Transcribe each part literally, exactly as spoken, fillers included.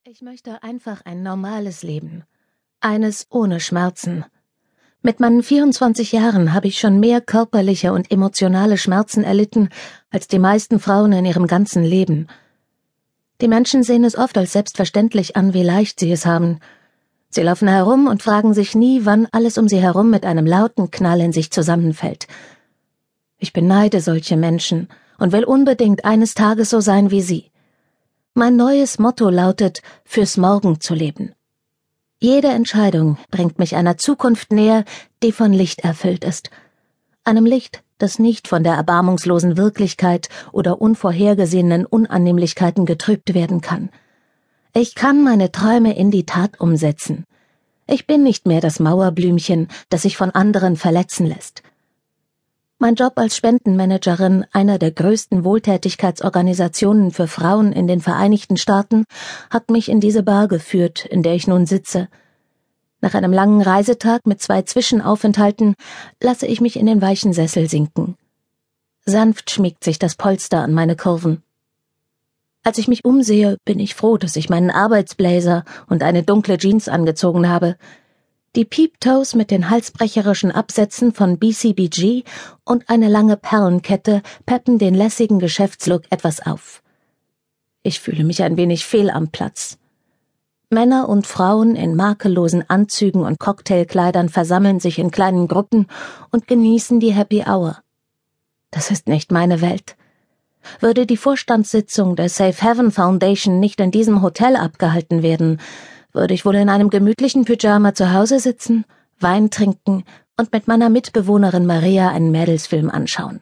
Ich möchte einfach ein normales Leben. Eines ohne Schmerzen. Mit meinen vierundzwanzig Jahren habe ich schon mehr körperliche und emotionale Schmerzen erlitten, als die meisten Frauen in ihrem ganzen Leben. Die Menschen sehen es oft als selbstverständlich an, wie leicht sie es haben. Sie laufen herum und fragen sich nie, wann alles um sie herum mit einem lauten Knall in sich zusammenfällt. Ich beneide solche Menschen und will unbedingt eines Tages so sein wie sie. Mein neues Motto lautet, fürs Morgen zu leben. Jede Entscheidung bringt mich einer Zukunft näher, die von Licht erfüllt ist. Einem Licht, das nicht von der erbarmungslosen Wirklichkeit oder unvorhergesehenen Unannehmlichkeiten getrübt werden kann. Ich kann meine Träume in die Tat umsetzen. Ich bin nicht mehr das Mauerblümchen, das sich von anderen verletzen lässt. Mein Job als Spendenmanagerin einer der größten Wohltätigkeitsorganisationen für Frauen in den Vereinigten Staaten hat mich in diese Bar geführt, in der ich nun sitze. Nach einem langen Reisetag mit zwei Zwischenaufenthalten lasse ich mich in den weichen Sessel sinken. Sanft schmiegt sich das Polster an meine Kurven. Als ich mich umsehe, bin ich froh, dass ich meinen Arbeitsblazer und eine dunkle Jeans angezogen habe. Die Peep-Toes mit den halsbrecherischen Absätzen von B C B G und eine lange Perlenkette peppen den lässigen Geschäftslook etwas auf. Ich fühle mich ein wenig fehl am Platz. Männer und Frauen in makellosen Anzügen und Cocktailkleidern versammeln sich in kleinen Gruppen und genießen die Happy Hour. Das ist nicht meine Welt. Würde die Vorstandssitzung der Safe Haven Foundation nicht in diesem Hotel abgehalten werden, würde ich wohl in einem gemütlichen Pyjama zu Hause sitzen, Wein trinken und mit meiner Mitbewohnerin Maria einen Mädelsfilm anschauen.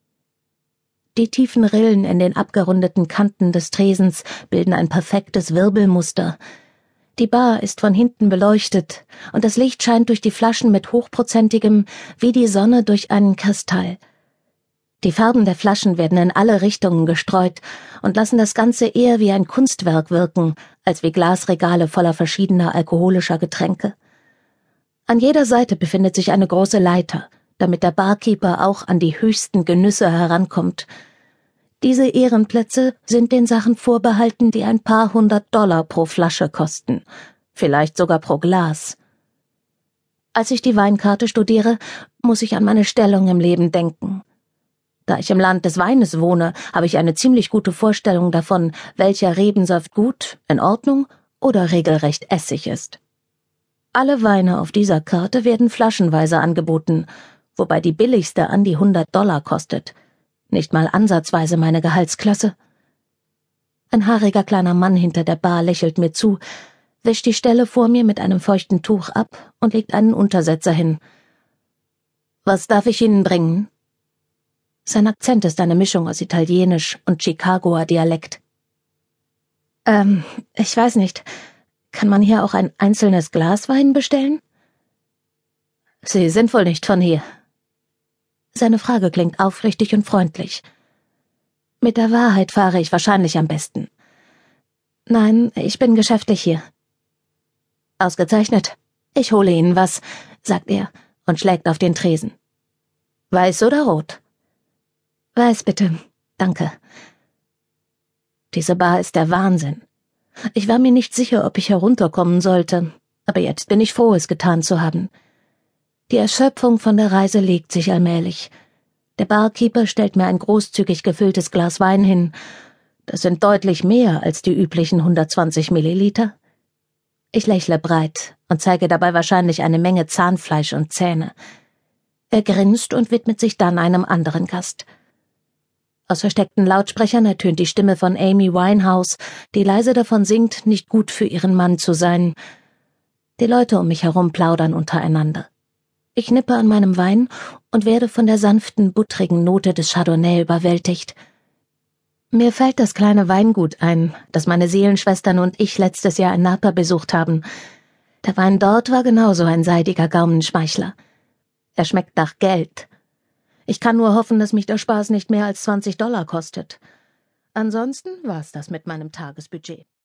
Die tiefen Rillen in den abgerundeten Kanten des Tresens bilden ein perfektes Wirbelmuster. Die Bar ist von hinten beleuchtet und das Licht scheint durch die Flaschen mit hochprozentigem wie die Sonne durch einen Kristall. Die Farben der Flaschen werden in alle Richtungen gestreut und lassen das Ganze eher wie ein Kunstwerk wirken, als wie Glasregale voller verschiedener alkoholischer Getränke. An jeder Seite befindet sich eine große Leiter, damit der Barkeeper auch an die höchsten Genüsse herankommt. Diese Ehrenplätze sind den Sachen vorbehalten, die ein paar hundert Dollar pro Flasche kosten, vielleicht sogar pro Glas. Als ich die Weinkarte studiere, muss ich an meine Stellung im Leben denken. Da ich im Land des Weines wohne, habe ich eine ziemlich gute Vorstellung davon, welcher Rebensaft gut, in Ordnung oder regelrecht Essig ist. Alle Weine auf dieser Karte werden flaschenweise angeboten, wobei die billigste an die hundert Dollar kostet. Nicht mal ansatzweise meine Gehaltsklasse. Ein haariger kleiner Mann hinter der Bar lächelt mir zu, wischt die Stelle vor mir mit einem feuchten Tuch ab und legt einen Untersetzer hin. »Was darf ich Ihnen bringen?« Sein Akzent ist eine Mischung aus Italienisch und Chicagoer Dialekt. Ähm, ich weiß nicht. Kann man hier auch ein einzelnes Glas Wein bestellen? Sie sind wohl nicht von hier. Seine Frage klingt aufrichtig und freundlich. Mit der Wahrheit fahre ich wahrscheinlich am besten. Nein, ich bin geschäftlich hier. Ausgezeichnet. Ich hole Ihnen was, sagt er und schlägt auf den Tresen. Weiß oder rot? Weiß bitte, danke. Diese Bar ist der Wahnsinn. Ich war mir nicht sicher, ob ich herunterkommen sollte, aber jetzt bin ich froh, es getan zu haben. Die Erschöpfung von der Reise legt sich allmählich. Der Barkeeper stellt mir ein großzügig gefülltes Glas Wein hin. Das sind deutlich mehr als die üblichen hundertzwanzig Milliliter. Ich lächle breit und zeige dabei wahrscheinlich eine Menge Zahnfleisch und Zähne. Er grinst und widmet sich dann einem anderen Gast. Aus versteckten Lautsprechern ertönt die Stimme von Amy Winehouse, die leise davon singt, nicht gut für ihren Mann zu sein. Die Leute um mich herum plaudern untereinander. Ich nippe an meinem Wein und werde von der sanften, buttrigen Note des Chardonnay überwältigt. Mir fällt das kleine Weingut ein, das meine Seelenschwestern und ich letztes Jahr in Napa besucht haben. Der Wein dort war genauso ein seidiger Gaumenschmeichler. Er schmeckt nach Geld. Ich kann nur hoffen, dass mich der Spaß nicht mehr als zwanzig Dollar kostet. Ansonsten war's das mit meinem Tagesbudget.